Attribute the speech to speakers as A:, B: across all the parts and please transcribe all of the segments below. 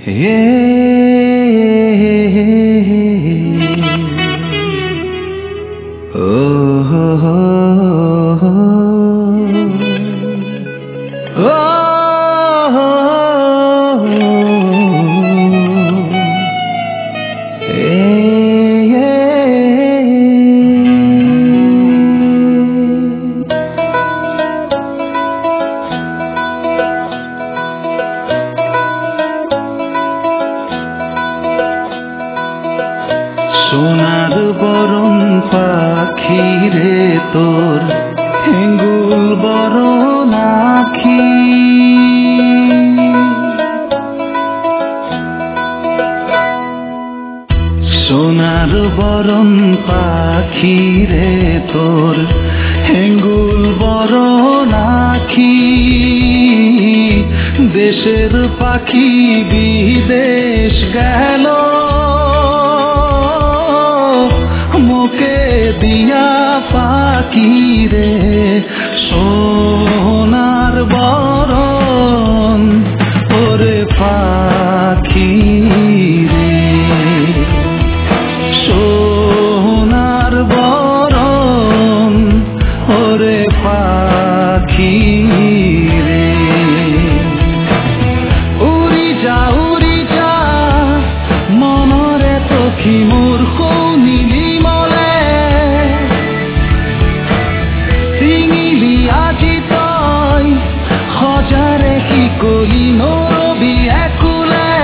A: সোনার বরণ পাখি রে তোর হেঙ্গুল বরণ আখি, সোনার বরণ পাখি রে তোর হেঙ্গুল বরণ আখি, দেশের পাখি বিদেশ গেল মোকে দিয়া পাখি রে, সোনার বরণ ওরে পাখি রে, সোনার বরণ ওরে পাখি রে। উড়ি যা মনরে তখি মোর শুনিলি মলে, চিঙিলি আজি তই সজাৰে শিকলি নৰবি একুলে,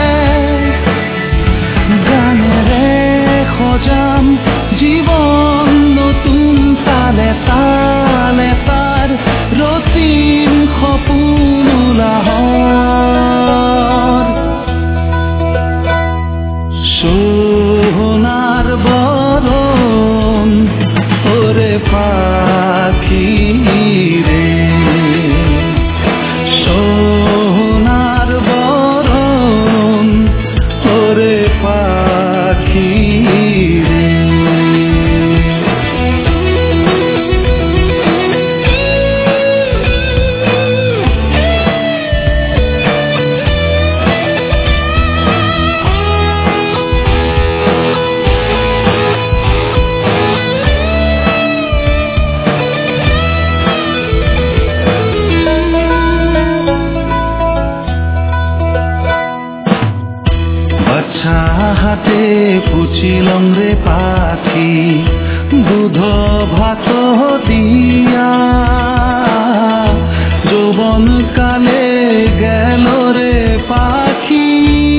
A: গানেৰে সজাম জীৱন নতুন তালে তালে তাৰ ৰচিম সপোন উলাহৰ, সোনার বরণ ওরে পাখি রে, সোনার বরণ ওরে পাখি রে। বাচ্চা হাতে পুছিলাম রে পাখি দুধ ভাত দিয়া, যৌবন কালে গেল রে পাখি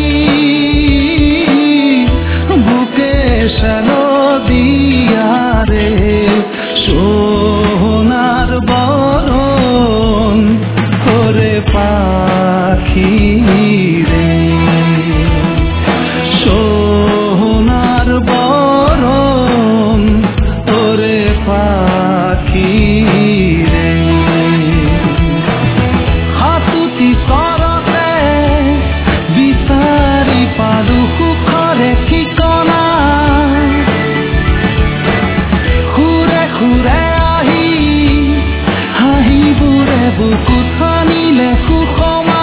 A: বুকে শাল দিয়া রে, সোনার বরণ ওরে পাখি রে, সোনার বরণ ওরে পাখি রে। হাতুতি চৰতে বিচাৰি পালো সুখৰে ঠিকনা, সুৰে সুৰে আহি হাঁহিবোৰে বুকুত সানিলে সুষমা,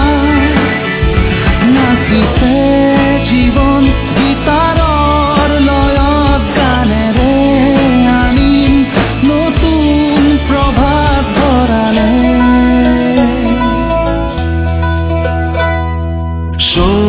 A: নাচিছে জীৱন গীতাৰৰ লয়ত, গানেৰে আনিম নতুন প্ৰভাত ভৰালে,